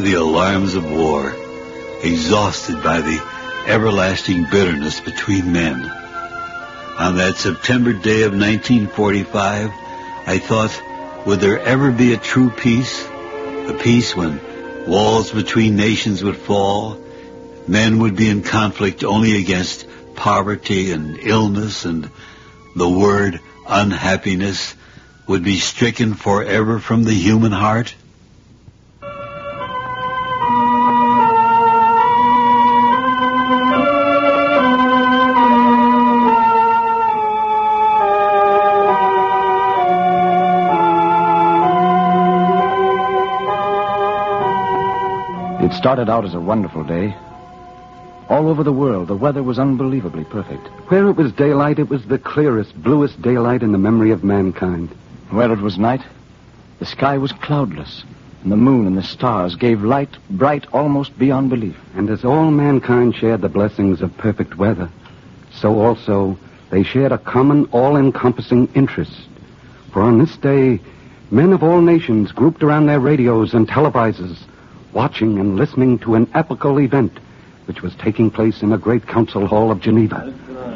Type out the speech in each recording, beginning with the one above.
the alarms of war, exhausted by the everlasting bitterness between men. On that September day of 1945, I thought, would there ever be a true peace? A peace when walls between nations would fall, men would be in conflict only against poverty and illness, and the word unhappiness would be stricken forever from the human heart? It started out as a wonderful day. All over the world, the weather was unbelievably perfect. Where it was daylight, it was the clearest, bluest daylight in the memory of mankind. Where it was night, the sky was cloudless, and the moon and the stars gave light bright almost beyond belief. And as all mankind shared the blessings of perfect weather, so also they shared a common, all-encompassing interest. For on this day, men of all nations grouped around their radios and televisors, watching and listening to an epochal event which was taking place in the great council hall of Geneva.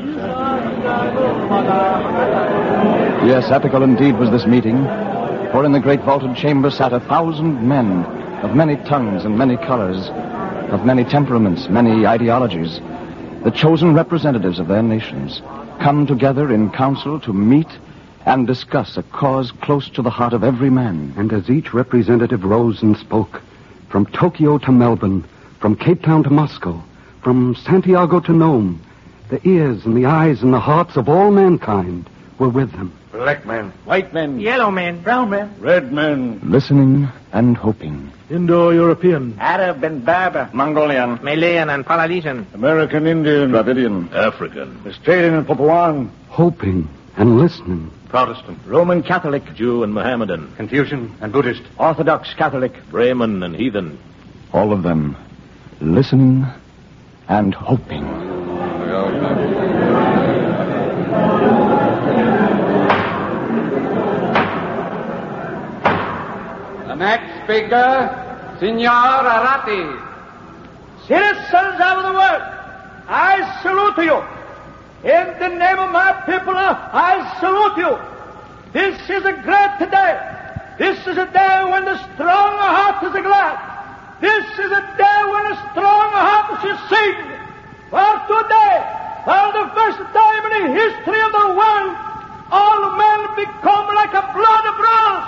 Yes, epical indeed was this meeting, for in the great vaulted chamber sat 1,000 men of many tongues and many colors, of many temperaments, many ideologies, the chosen representatives of their nations, come together in council to meet and discuss a cause close to the heart of every man. And as each representative rose and spoke, from Tokyo to Melbourne, from Cape Town to Moscow, from Santiago to Nome, the ears and the eyes and the hearts of all mankind were with them. Black men, white men, yellow men, brown men, red men, listening and hoping. Indo-European, Arab and Berber, Mongolian, Malayan and Polynesian, American Indian, Dravidian, African, Australian and Papuan, hoping and listening. Protestant, Roman Catholic, Jew and Mohammedan, Confucian and Buddhist, Orthodox Catholic, Brahmin and heathen. All of them listening and hoping. The next speaker, Signor Arati. Citizens of the world, I salute you. In the name of my people, I salute you. This is a great day. This is a day when the strong heart is glad. This is a day when a strong heart should sing. For today, for the first time in the history of the world, all men become like a blood brothers.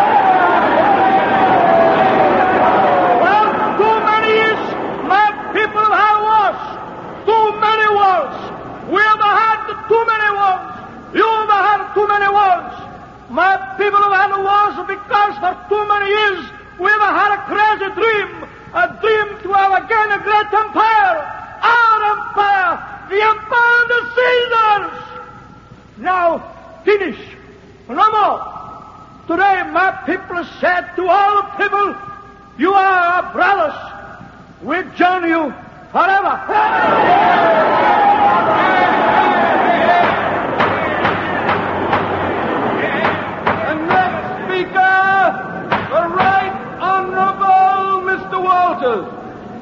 For too many years, my people have wars. Too many wars. We have had too many wars. You have had too many wars. My people have had wars because for too many years we have had a crazy dream. A dream to have again a great empire. Our empire. The empire of the Caesars. Now, finish. No more. Today my people said to all people, you are our brothers. We join you forever. The next speaker, the Right Honorable Mr. Walters.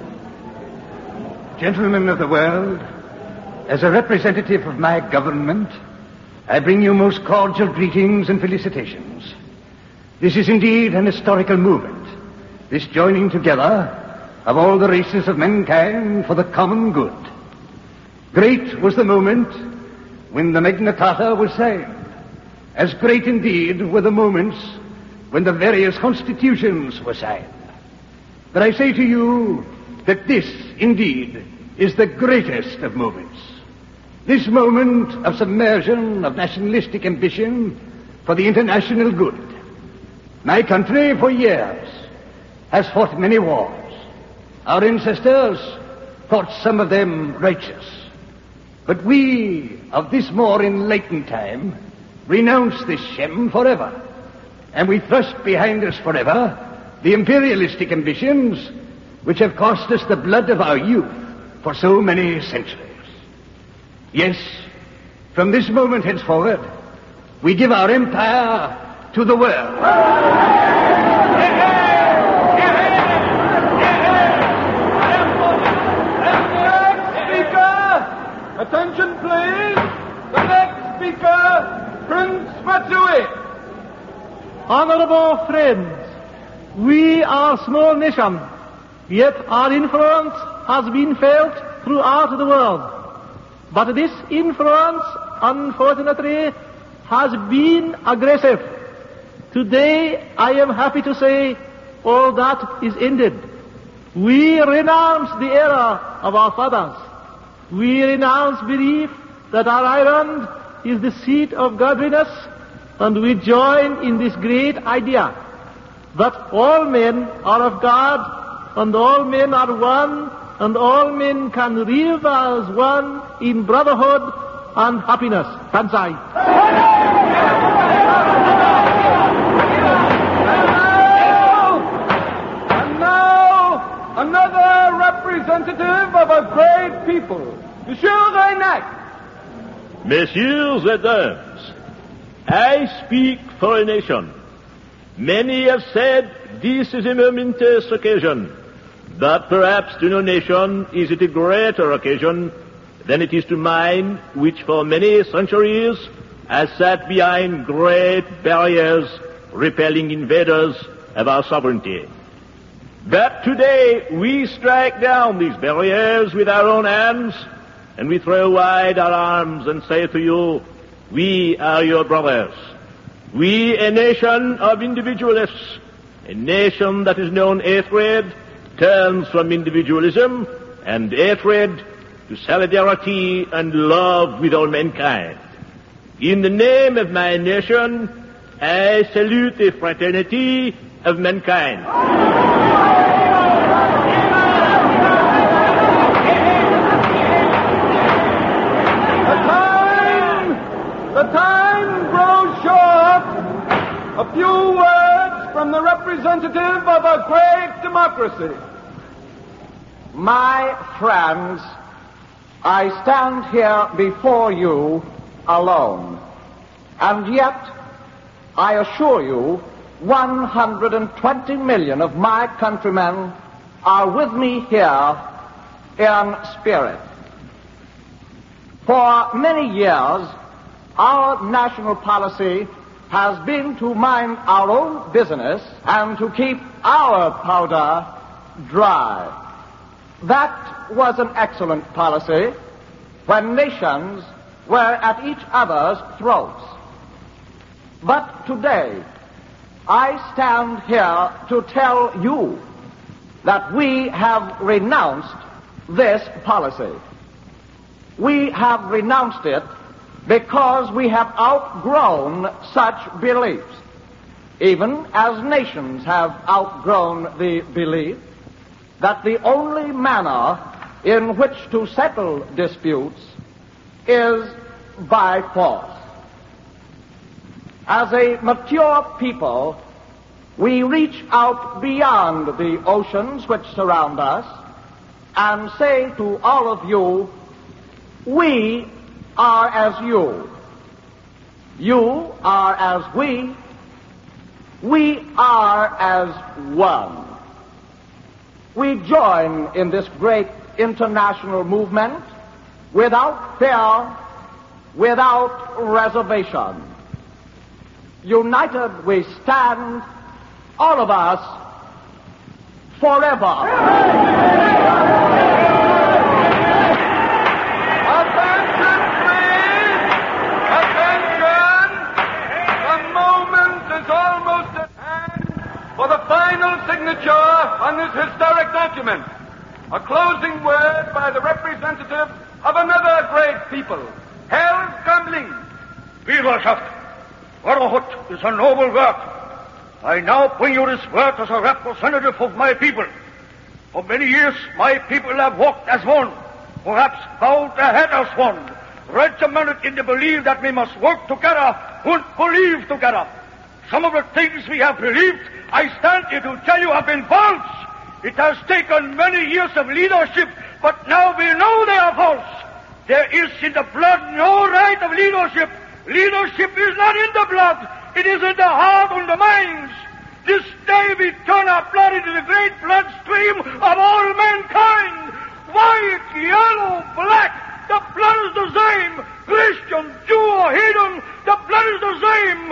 Gentlemen of the world, as a representative of my government, I bring you most cordial greetings and felicitations. This is indeed an historical movement, this joining together of all the races of mankind for the common good. Great was the moment when the Magna Carta was signed. As great indeed were the moments when the various constitutions were signed. But I say to you that this, indeed, is the greatest of moments. This moment of submersion of nationalistic ambition for the international good. My country, for years, has fought many wars. Our ancestors thought some of them righteous. But we, of this more enlightened time, renounce this shame forever. And we thrust behind us forever the imperialistic ambitions which have cost us the blood of our youth for so many centuries. Yes, from this moment henceforward, we give our empire to the world. Pracuje! Honorable friends, we are a small nation, yet our influence has been felt throughout the world. But this influence, unfortunately, has been aggressive. Today, I am happy to say all that is ended. We renounce the error of our fathers. We renounce belief that our island is the seat of godliness, and we join in this great idea that all men are of God, and all men are one, and all men can live as one in brotherhood and happiness. Banzai. And now, another representative of a great people, Monsieur Reynac. Messieurs et dames, I speak for a nation. Many have said this is a momentous occasion, but perhaps to no nation is it a greater occasion than it is to mine, which for many centuries has sat behind great barriers repelling invaders of our sovereignty. But today we strike down these barriers with our own hands, and we throw wide our arms and say to you, we are your brothers. We, a nation of individualists, a nation that has known hatred, turns from individualism and hatred to solidarity and love with all mankind. In the name of my nation, I salute the fraternity of mankind. The time grows short. A few words from the representative of a great democracy. My friends, I stand here before you alone. And yet, I assure you, 120 million of my countrymen are with me here in spirit. For many years, our national policy has been to mind our own business and to keep our powder dry. That was an excellent policy when nations were at each other's throats. But today, I stand here to tell you that we have renounced this policy. We have renounced it because we have outgrown such beliefs, even as nations have outgrown the belief that the only manner in which to settle disputes is by force. As a mature people, we reach out beyond the oceans which surround us and say to all of you, we are as you. You are as we. We are as one. We join in this great international movement without fear, without reservation. United we stand, all of us, forever. For the final signature on this historic document, a closing word by the representative of another great people, Herr Gamling. Bürgerschaft, brotherhood is a noble work. I now bring you this word as a representative of my people. For many years, my people have walked as one, perhaps bowed their head as one, regimented in the belief that we must work together and believe together. Some of the things we have believed, I stand here to tell you, have been false. It has taken many years of leadership, but now we know they are false. There is in the blood no right of leadership. Leadership is not in the blood. It is in the heart and the minds. This day we turn our blood into the great bloodstream of all mankind. White, yellow, black, the blood is the same. Christian, Jew, or heathen, the blood is the same.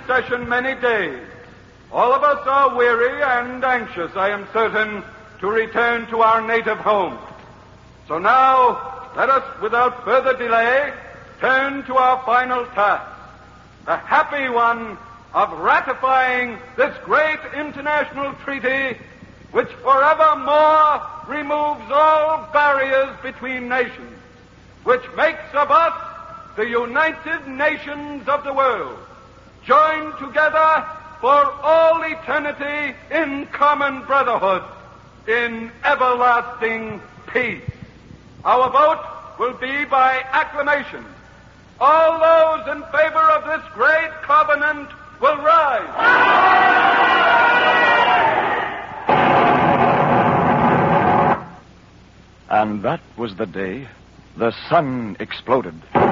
session many days. All of us are weary and anxious, I am certain, to return to our native home. So now, let us, without further delay, turn to our final task, the happy one of ratifying this great international treaty which forevermore removes all barriers between nations, which makes of us the United Nations of the world, joined together for all eternity in common brotherhood, in everlasting peace. Our vote will be by acclamation. All those in favor of this great covenant will rise. And that was the day the sun exploded.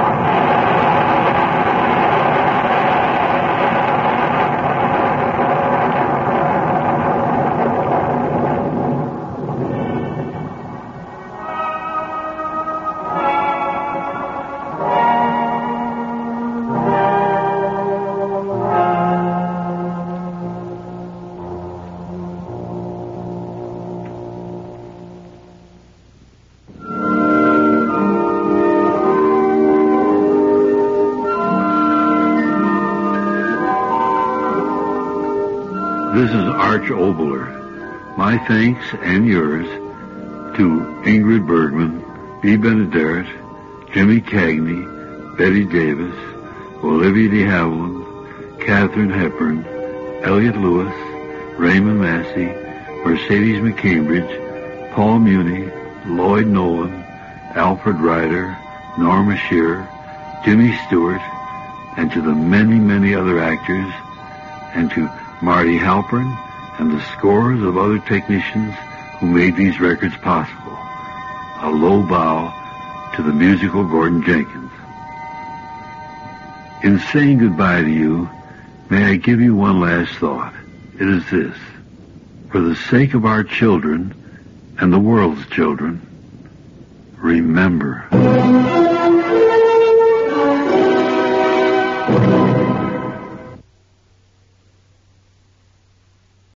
This is Arch Obler. My thanks and yours to Ingrid Bergman, B. Benaderet, Jimmy Cagney, Betty Davis, Olivia de Havilland, Katharine Hepburn, Elliot Lewis, Raymond Massey, Mercedes McCambridge, Paul Muni, Lloyd Nolan, Alfred Ryder, Norma Shearer, Jimmy Stewart, and to the many, many other actors, and to Marty Halpern and the scores of other technicians who made these records possible. A low bow to the musical Gordon Jenkins. In saying goodbye to you, may I give you one last thought. It is this. For the sake of our children and the world's children, remember.